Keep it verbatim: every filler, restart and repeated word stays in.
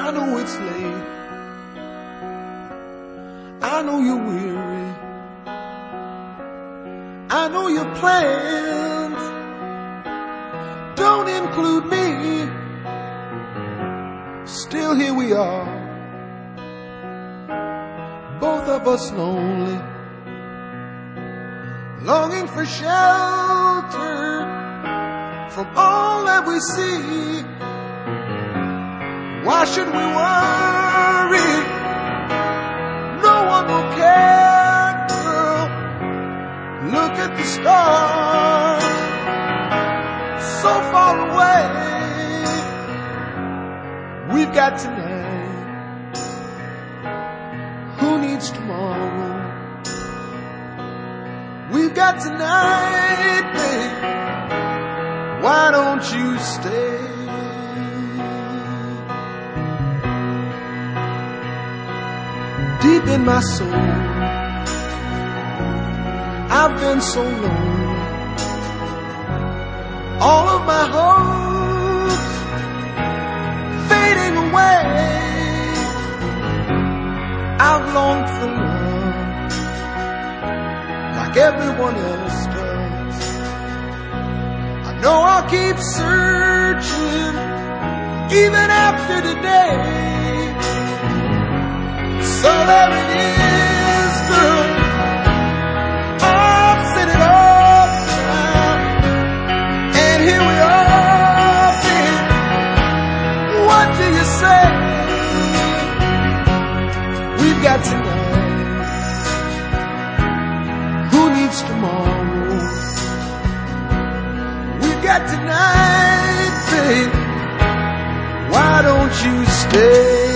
I know it's late, I know you're weary, I know your plans don't include me. Still here we are, both of us lonely, longing for shelter from all that we see. Why should we worry? No one will care, girl. Look at the stars, so far away. We've got tonight, who needs tomorrow? We've got tonight, babe, why don't you stay? Deep in my soul, I've been so lonely. All of my hopes fading away. I've longed for love like everyone else does. I know I'll keep searching even after today. So there it is, girl, I've set it all down, and here we are, babe. What do you say? We've got tonight, who needs tomorrow? We've got tonight, babe, why don't you stay?